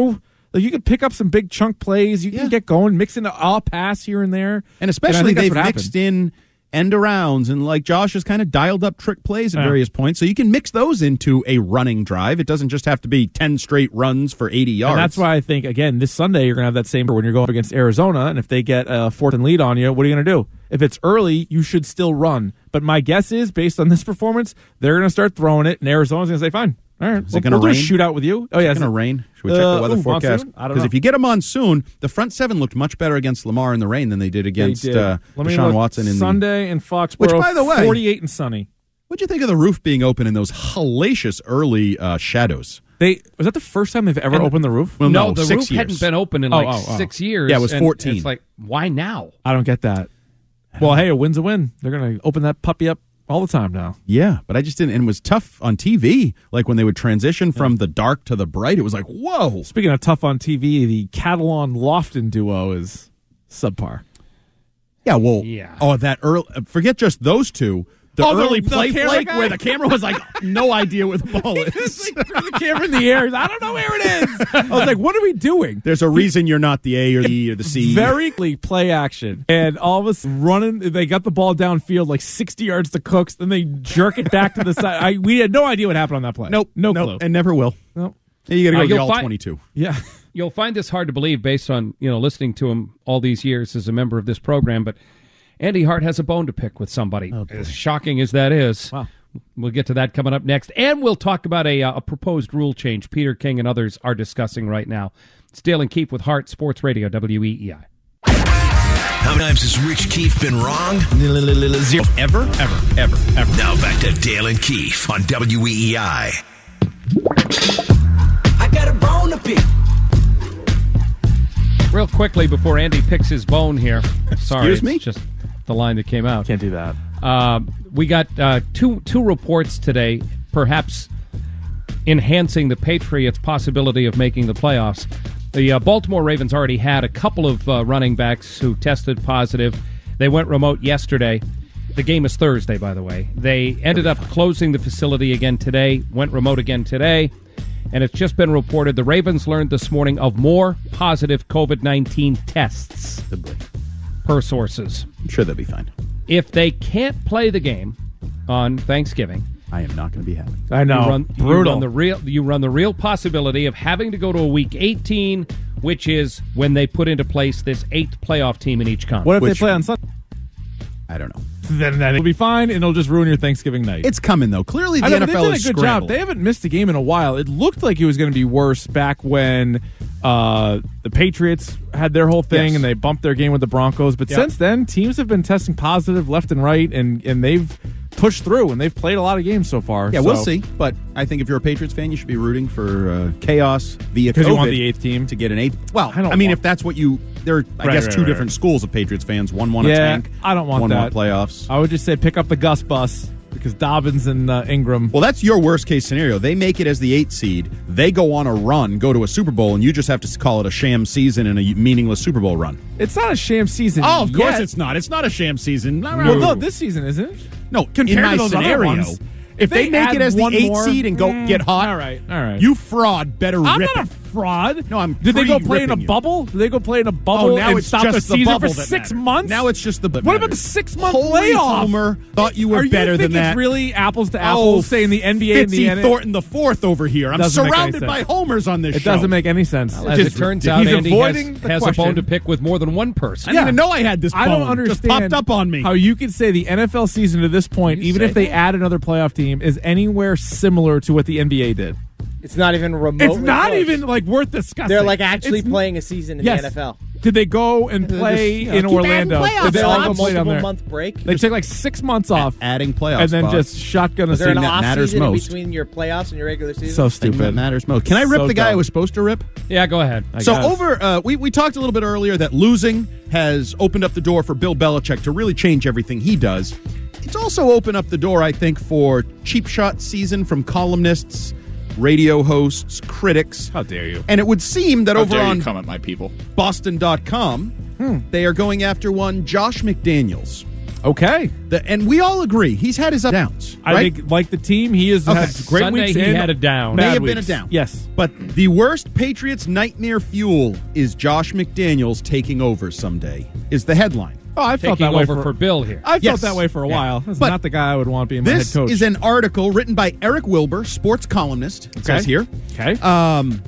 Like, you could pick up some big chunk plays. You can Yeah. get going, mix in a pass here and there. And especially I think that's they've what mixed happened. in end arounds and like Josh has kind of dialed up trick plays at Yeah. various points. So you can mix those into a running drive. It doesn't just have to be ten straight runs for eighty yards. And that's why I think, again, this Sunday you're going to have that same when you're going up against Arizona, and if they get a fourth and lead on you, what are you going to do? If it's early, you should still run. But my guess is, based on this performance, they're going to start throwing it, and Arizona's going to say, fine. All right, Is we'll, it going to we'll rain? do a shootout with you. Oh, yeah. Is it going to rain? Should we check Uh, the weather ooh, forecast? monsoon? I don't Because know. if you get a monsoon, the front seven looked much better against Lamar in the rain than they did against They did. uh, Let me Deshaun look. Watson in Sunday in Foxborough, Which, by the way- forty-eight and sunny. the. What'd you think of the roof being open in those hellacious early uh, shadows? They Was that the first time they've ever And- opened the roof? Well, no, no, the six roof years. hadn't been open in Oh, like oh, oh. six years. Yeah, it was and fourteen. It's like, why now? I don't get that. Well, hey, a win's a win. They're going to open that puppy up all the time now. Yeah, but I just didn't. And it was tough on T V. Like when they would transition from the dark to the bright, it was like, whoa. Speaking of tough on T V, the Catalan-Lofton duo is subpar. Yeah, well, Yeah. oh, that early. Forget just those two. The Oh, the- early the play camera flake guy? where the camera was like, no idea where the ball is. Threw the camera in the air. I don't know where it is. I was like, what are we doing? There's a reason you're not the A or the E or the C. Very quickly play action. And all of us running, they got the ball downfield like sixty yards to Cooks, then they jerk it back to the side. I, we had no idea what happened on that play. Nope, No nope, clue. and never will. Nope. You got to go Uh, get you'll all find- twenty-two. Yeah. You'll find this hard to believe based on, you know, listening to him all these years as a member of this program, but Andy Hart has a bone to pick with somebody. As shocking as that is. Wow. We'll get to that coming up next. And we'll talk about a, uh, a proposed rule change Peter King and others are discussing right now. It's Dale and Keefe with Hart Sports Radio, W E E I. How many times has Rich Keefe been wrong? Zero. Ever? Ever. Ever. Ever. Now back to Dale and Keefe on W E E I. I got a bone to pick. Real quickly before Andy picks his bone here. Sorry, Excuse me? it's just the line that came out. Can't do that. Uh, we got uh, two two reports today, perhaps enhancing the Patriots' possibility of making the playoffs. The uh, Baltimore Ravens already had a couple of uh, running backs who tested positive. They went remote yesterday. The game is Thursday, by the way. They ended up closing the facility again today, went remote again today, and it's just been reported the Ravens learned this morning of more positive COVID nineteen tests per sources. I'm sure they'll be fine. If they can't play the game on Thanksgiving, I am not going to be happy. I know. you run, you Brutal. run the real you run the real possibility of having to go to a week eighteen, which is when they put into place this eighth playoff team in each conference. What if Which- they play on Sunday? I don't know. Then, then it'll be fine, and it'll just ruin your Thanksgiving night. It's coming, though. Clearly, the I know, N but F L they did is a good scrambled. job. They haven't missed a game in a while. It looked like it was going to be worse back when uh, the Patriots had their whole thing Yes. and they bumped their game with the Broncos. But Yep. since then, teams have been testing positive left and right, and, and they've pushed through, and they've played a lot of games so far. Yeah, so, we'll see. But I think if you're a Patriots fan, you should be rooting for uh, chaos via Because COVID you want the eighth team. to get an eighth. Well, I I, don't mean, want- if that's what you, there are, I Right, guess, right, two right, different right. schools of Patriots fans. One want a Yeah, tank. I don't want one that. want playoffs. I would just say pick up the Gus bus because Dobbins and uh, Ingram. Well, that's your worst case scenario. They make it as the eighth seed. They go on a run, go to a Super Bowl, and you just have to call it a sham season and a meaningless Super Bowl run. It's not a sham season. Oh, of course yet. it's not. It's not a sham season. Well, no, this season isn't it? No, Compared in my to those other scenario, ones. if they, They make add it as the one eighth more- seed and go Mm, get hot, all right, all right. you fraud better I'm rip not a it. fraud. No, I'm Did they go play in a pre-ripping you. bubble? Did they go play in a bubble Oh, now and it's stop just the the season bubble for that six matters. months? Now it's just the. What about the six-month Holy layoff? Homer, thought you were Are you better think than it's that. really apples to Oh, apples saying the N B A and the Fitzy N F L? Thornton the fourth over here. I'm Doesn't make any surrounded sense. by homers on this It show. doesn't make any sense. As It's it turns ridiculous. out, He's Andy avoiding has, the has a question. bone to pick with more than one I person. didn't even know I had this bone. I don't understand. Just popped up on me. How you could say the N F L season to this point, You even say if they that? add another playoff team, is anywhere similar to what the N B A did. It's not even remotely It's not close. even like worth discussing. They're like actually It's- playing a season in Yes. the N F L. Did they go and They're play just, you know, in keep Orlando? adding playoff Did they all spots. go play down Multiple there? month break. They take like six months off Adding playoff and then spots. just shotgun a Is there an season. that off matters season in most. between your playoffs and your regular season? So Thing that stupid. matters most. Can I rip So the guy I dumb. was supposed to rip? Yeah, go ahead. I So guess. over, uh, we we talked a little bit earlier that losing has opened up the door for Bill Belichick to really change everything he does. It's also opened up the door, I think, for cheap shot season from columnists, radio hosts, critics. How dare you? And it would seem that How over dare on you come at my people? Boston dot com, they are going after one Josh McDaniels. Okay. The, and we all agree he's had his up downs. I right? think, like the team, he has Okay. had great Sunday weeks. he and had a down. May bad have been a weeks. down. Yes. But the worst Patriots nightmare fuel is Josh McDaniels taking over someday, is the headline. Oh, I felt Taking that way over for, for Bill here. I felt Yes. that way for a Yeah. while. That's But not the guy I would want being my head This coach. is an article written by Eric Wilbur, sports columnist, it says here. Okay. Um,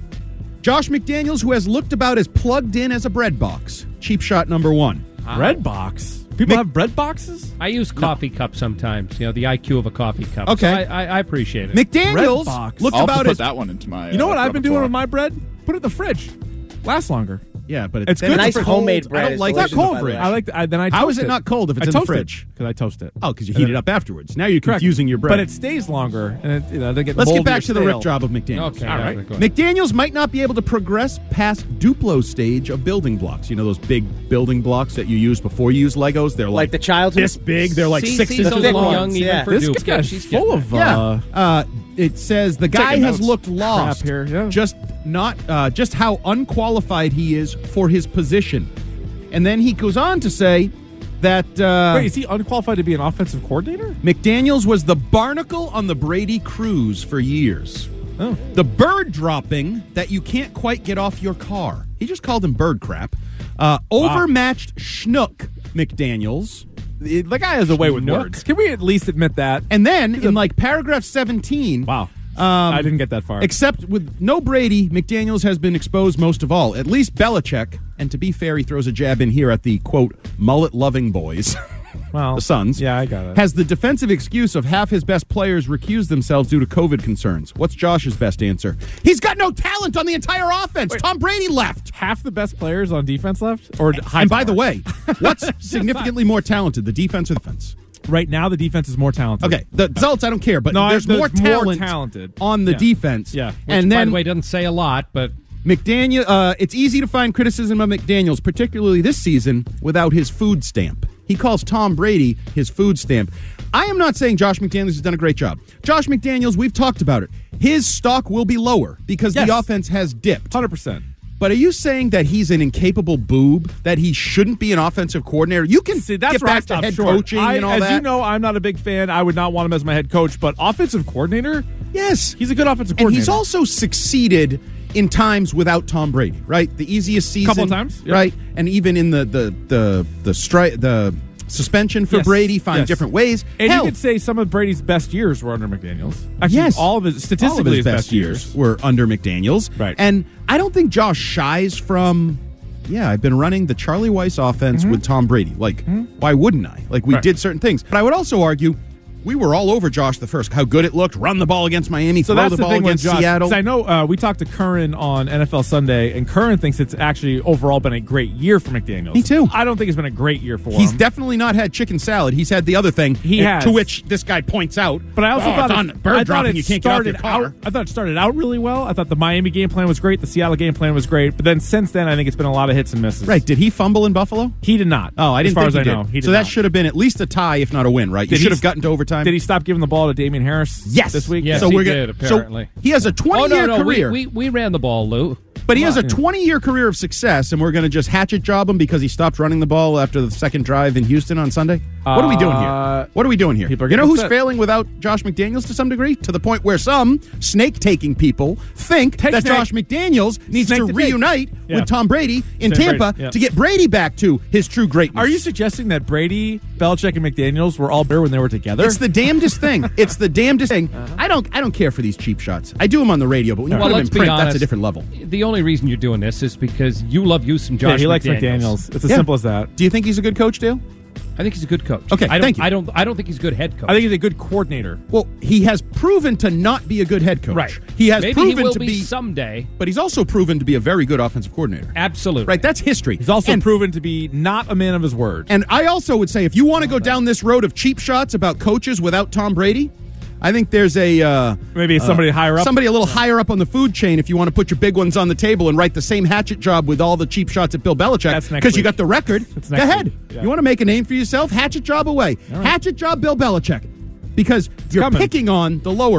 Josh McDaniels, who has looked about as plugged in as a bread box. Cheap shot number one. bread box. People Mc- have bread boxes? I use coffee cup sometimes. You know, the I Q of a coffee cup. Okay. So I, I, I appreciate it. McDaniels Bread box. looked I'll about put as that one into my. You know uh, what I've been doing repertoire. with my bread? Put it in the fridge. Lasts longer. Yeah, but It's then good. Nice for homemade cold. bread I don't is like It's not delicious, cold by the fridge. way. I like. The, I, then I toast How is it not cold if it's I in the toast fridge? Because I toast it. Oh, because you heat it up afterwards. Now you're Correct. confusing your bread. But it stays longer, and it, you know, they get Let's moldy get back or to the stale. rip job of McDaniels. Okay, All yeah, right. go ahead. McDaniels might not be able to progress past Duplo stage of building blocks. You know those big building blocks that you use before you use Legos? They're like, Like the child this big. They're like See, six she's inches a little long. young even yeah. for This Duke. guy's Yeah, she's full getting of. there. Yeah. Uh, Uh, it says the guy Taking has notes. looked lost Crap here, yeah. just not uh, just how unqualified he is for his position. And then he goes on to say that uh, Wait, is he unqualified to be an offensive coordinator? McDaniels was the barnacle on the Brady cruise for years. Oh. The bird dropping that you can't quite get off your car. He just called him bird crap. Uh, overmatched schnook McDaniels. The the guy has a way with Nook. words. Can we at least admit that? And then in like paragraph seventeen. Wow. Um, I didn't get that far. Except with no Brady, McDaniels has been exposed most of all. At least Belichick, and to be fair, he throws a jab in here at the, quote, mullet-loving boys, well, the Suns, Yeah, I got it. has the defensive excuse of half his best players recused themselves due to COVID concerns. What's Josh's best answer? He's got no talent on the entire offense. Wait. Tom Brady left. Half the best players on defense left? Or high And by power? the way, what's significantly more talented, the defense or the offense? right now the defense is more talented. Okay, the results I don't care, but No, I- there's there's more more talent talented. on the Yeah. defense. Yeah. Which, and By then the way, doesn't say a lot, but McDaniel, uh, it's easy to find criticism of McDaniels, particularly this season, without his food stamp. He calls Tom Brady his food stamp. I am not saying Josh McDaniels has done a great job. Josh McDaniels, we've talked about it. His stock will be lower because Yes. the offense has dipped. one hundred percent. But are you saying that he's an incapable boob, that he shouldn't be an offensive coordinator? You can See, that's get where I back to stop head short. coaching I, and all as that. you know, I'm not a big fan. I would not want him as my head coach, but offensive coordinator, yes. he's a good offensive And coordinator. he's also succeeded in times without Tom Brady, right? The easiest season, Couple of times, yep. right? And even in the the the the stri- the suspension for Yes. Brady, find Yes. different ways. And Hell, you could say some of Brady's best years were under McDaniels. Actually, yes, all of his statistically all of his best years were under McDaniels, Right. And I don't think Josh shies from. Yeah, I've been running the Charlie Weiss offense Mm-hmm. with Tom Brady. Like, why wouldn't I? Like, we Right. did certain things. But I would also argue we were all over Josh the first. How good it looked. Run the ball against Miami. So throw that's the the ball thing with against Josh. Seattle. 'Cause I know uh, we talked to Curran on N F L Sunday, and Curran thinks it's actually overall been a great year for McDaniels. Me too. I don't think it's been a great year for He's him. definitely not had chicken salad. He's had the other thing. He and- has. To which this guy points out. But I also oh, thought it's it, on I bird thought dropping. it You can't get out your started car. out. I thought it started out really well. I thought the Miami game plan was great. The Seattle game plan was great. But then since then, I think it's been a lot of hits and misses. Right? Did he fumble in Buffalo? He did not. Oh, I didn't as far think as he I did. know. He did so that not. should have been at least a tie, if not a win, right? Did you he should have s- gotten to overtime. Did he stop giving the ball to Damian Harris? Yes. this week. Yes, so he we're did, gonna, apparently. So he has a oh twenty-year no, no, career. we, we we ran the ball, Lou. But he has a Yeah. twenty-year career of success, and we're going to just hatchet job him because he stopped running the ball after the second drive in Houston on Sunday? What are we doing here? Uh, What are we doing here? people are You know getting who's upset. failing without Josh McDaniels to some degree? To the point where some snake-taking people think Take that snake. Josh McDaniels needs Snake to to take. reunite Yeah. with Tom Brady in Same Tampa Brady, yeah. to get Brady back to his true greatness. Are you suggesting that Brady, Belichick, and McDaniels were all better when they were together? It's the damnedest thing. It's the damnedest thing. I don't. I don't care for these cheap shots. I do them on the radio, but when you Well, put them let's in be print, honest. that's a different level. The only reason you're doing this is because you love you some Josh yeah, he likes McDaniels. McDaniels. It's as Yeah. simple as that. Do you think he's a good coach, Dale? I think he's a good coach. Okay, I don't, thank you. I don't. I don't think he's a good head coach. I think he's a good coordinator. Well, he has proven to not be a good head coach. right. He has Maybe proven he will to be, be, someday. but he's also proven to be a very good offensive coordinator. Absolutely. Right. That's history. He's also and, proven to be not a man of his word. and I also would say if you want to go down this road of cheap shots about coaches without Tom Brady, I think there's a uh, Maybe somebody higher up. somebody a little higher up on the food chain if you want to put your big ones on the table and write the same hatchet job with all the cheap shots at Bill Belichick That's next because you week. got the record. That's Go next ahead. week. Yeah. You want to make a name for yourself? Hatchet job away. right. Hatchet job Bill Belichick. Because you're coming. picking on the lower man.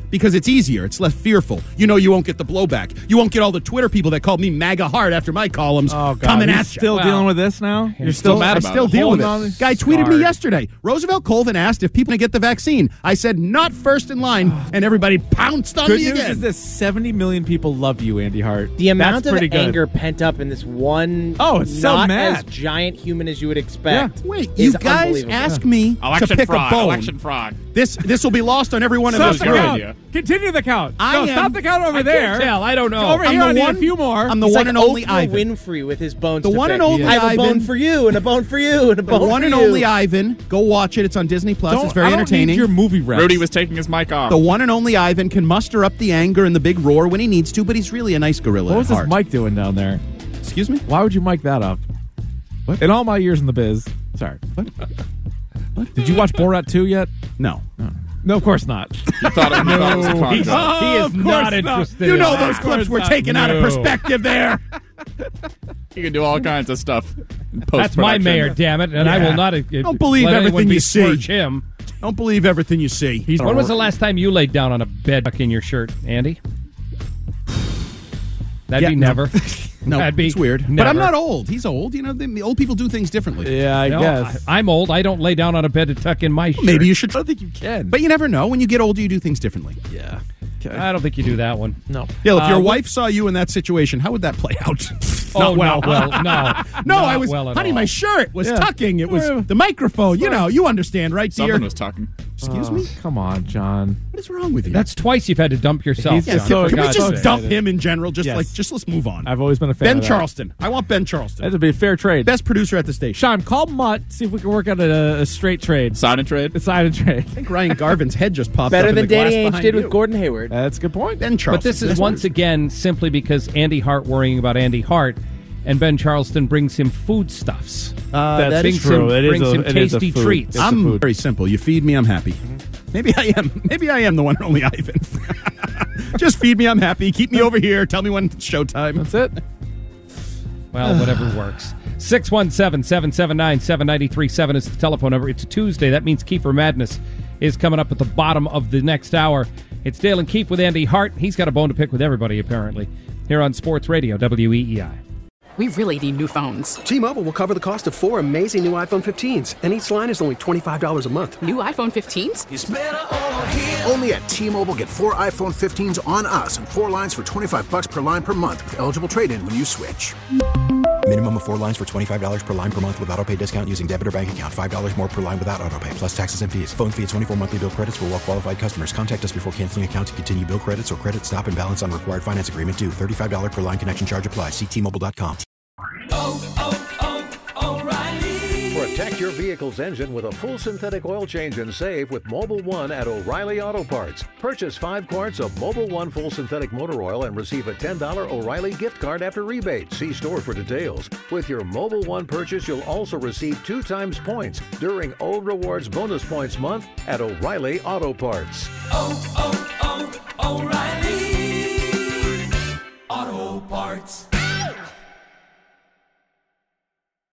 because it's easier. It's less fearful. You know you won't get the blowback. You won't get all the Twitter people that called me MAGA hard after my columns Oh, God. coming He's at you. still dealing with this now? You're still mad I about still it. deal with Holding on it. to- Guy tweeted me Scarred. yesterday. Roosevelt Colvin asked if people to get the vaccine. I said not first in line, and everybody pounced on Good me news again. is that seventy million people love you, Andy Hart. The amount That's of pretty good. anger pent up in this one Oh, it's so not mad. as giant human as you would expect. Yeah. Wait, is you guys unbelievable. ask me Election to pick fraud. a bone. Election fraud. This this will be lost on every one of Stop those the good count. idea. Continue the count. I no, am- stop the count over I there. can't tell. I don't know. Over I'm here, the I need one- a few more. I'm the He's one like and only Oprah Ivan. Winfrey with his bones. The to one pick. and only I have a Ivan. bone for you, and a bone for you, and a The bone one for and you. only Ivan. Go watch it. It's on Disney Plus. Don't- It's very I don't entertaining. Need your movie reps. Rudy was taking his mic off. The one and only Ivan can muster up the anger and the big roar when he needs to, but he's really a nice gorilla. What was at this heart. mic doing down there? Excuse me? Why would you mic that up? What? In all my years in the biz. Sorry. What? What? Did you watch Borat two yet? No. No, of course not. You thought it, you thought it was a con He's- job. he is of course not interested You in know that. those clips were taken out of No. perspective there. You can do all kinds of stuff. in That's my post-production. mayor, damn it, and I Yeah. will not. Uh, Don't believe let anyone everything you see. besmirch him. Don't believe everything you see. He's When was the last time you laid down on a bed tuck in your shirt, Andy? That'd Yeah, be no. never. No, That'd be it's weird. Never. But I'm not old. He's old. You know, the, the old people do things differently. Yeah, I No, guess. I, am old. I don't lay down on a bed to tuck in my shirt. Maybe you should. I don't think you can. But you never know. When you get older, you do things differently. yeah. Okay. I don't think you do that one. No. Yeah, if your Uh, wife saw you in that situation, how would that play out? Oh, Not well. not well. No. No, Not I was, well at honey, all. my shirt was Yeah. tucking. It was Yeah. the microphone. You know, you understand, right, dear? Something was talking. Excuse Oh, me? Come on, John. What is wrong with you? That's twice you've had to dump yourself. He's John, just so- for Can we God's just sake. dump him in general? Just Yes. like, just let's move on. I've always been a fan Ben of that. Charleston. I want Ben Charleston. That'd be a fair trade. Best producer at the station. Sean, call Mutt. See if we can work out a, a straight trade. Sign and trade. A side and trade. I think Ryan Garvin's head just popped Better up than in the glass Danny Ainge behind did you. with Gordon Hayward. That's a good point. Ben Charleston. But this is That's once weird. again simply because Andy Hart worrying about Andy Hart, and Ben Charleston brings him foodstuffs. Uh, That's that brings is true. him, It is brings a- him it is a tasty food. treats. It's a I'm food. very simple. You feed me, I'm happy. Maybe I am. Maybe I am the one and only Ivan. Just feed me, I'm happy. Keep me over here. Tell me when it's showtime. That's it. Well, whatever works. six one seven, seven seven nine, seven nine three seven is the telephone number. It's a Tuesday. That means Kiefer Madness is coming up at the bottom of the next hour. It's Dale and Keefe with Andy Hart. He's got a bone to pick with everybody, apparently, here on Sports Radio, W E E I. We really need new phones. T-Mobile will cover the cost of four amazing new iPhone fifteens, and each line is only twenty-five dollars a month. New iPhone fifteens? It's better over here. Only at T-Mobile, get four iPhone fifteens on us and four lines for twenty-five bucks per line per month with eligible trade-in when you switch. Minimum of four lines for twenty-five dollars per line per month with autopay discount using debit or bank account. five dollars more per line without autopay, plus taxes and fees. Phone fee at twenty-four monthly bill credits for well-qualified customers. Contact us before canceling account to continue bill credits or credit stop and balance on required finance agreement due. thirty-five dollars per line connection charge applies. See T Mobile dot com. Protect your vehicle's engine with a full synthetic oil change and save with Mobile One at O'Reilly Auto Parts. Purchase five quarts of Mobile One full synthetic motor oil and receive a ten dollars O'Reilly gift card after rebate. See store for details. With your Mobile One purchase, you'll also receive two times points during O Rewards Bonus Points Month at O'Reilly Auto Parts. Oh, oh, oh, O'Reilly Auto Parts.